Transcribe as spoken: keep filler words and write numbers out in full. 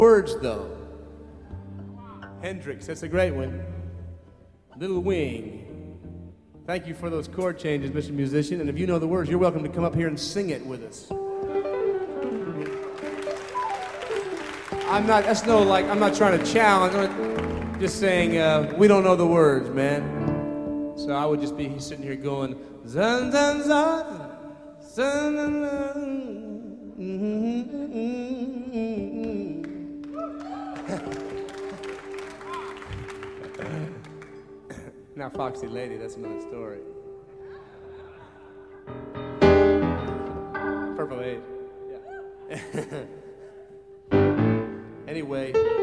Words, though. Hendrix, that's a great one. Little Wing. Thank you for those chord changes, Mister Musician. And if you know the words, you're welcome to come up here and sing it with us. I'm not, that's no, like, I'm not trying to challenge. I'm just saying, uh, we don't know the words, man. So I would just be sitting here going, zun, zun, zun, zun, zun, zun, mm-hmm. Now, Foxy Lady, that's another story. Purple Age. Yeah. Anyway.